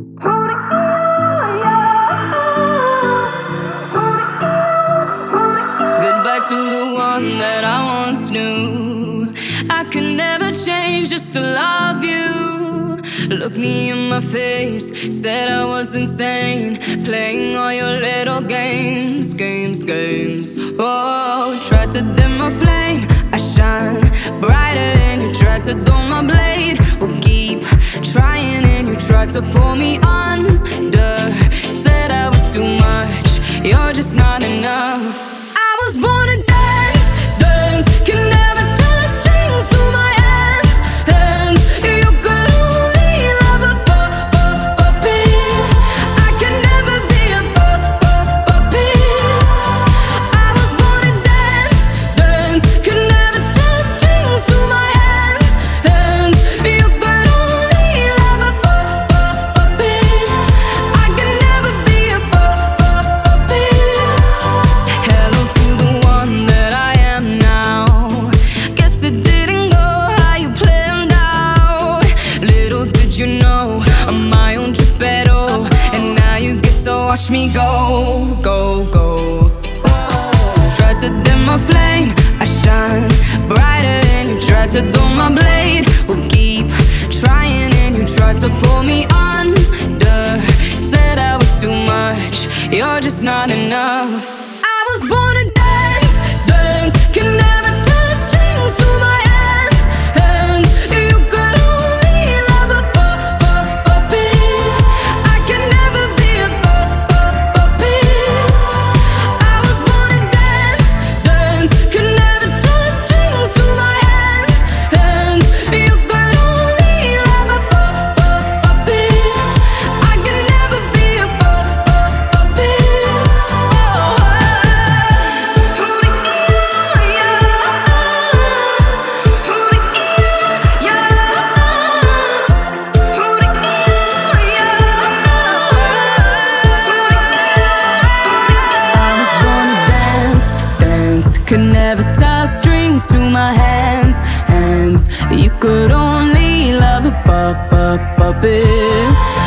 Goodbye to the one that I once knew. I could never change just to love you. Look me in my face, said I was insane, playing all your little games. Oh, tried to dim my flame, I shine brighter than you tried to dull my blade. We'll keep trying and you tried to pull me under. Said I was too much, you're just not enough. I was born to dance, can never touch strings to my hands. You could only love a puppet. I could never be a puppet. I was born to dance, can never touch strings to my hands. You could only love a puppet. I could never be a puppet. Hello to the one that I am now. Guess it didn't go how you planned out. Little did you know I'm my own Geppetto, and now you get to watch me go. Tried to dim my flame, I shine brighter than you tried to dull my blade. We'll keep trying and you tried to pull me under. Said I was too much, you're just not enough. I was born to dance, can never touch strings to my hands. You could only love a puppet. I could never be a puppet. I was born to dance, can never touch strings to my hands. You could only love a puppet. I could never be a puppet. Could never tie strings to my hands. You could only love a puppet.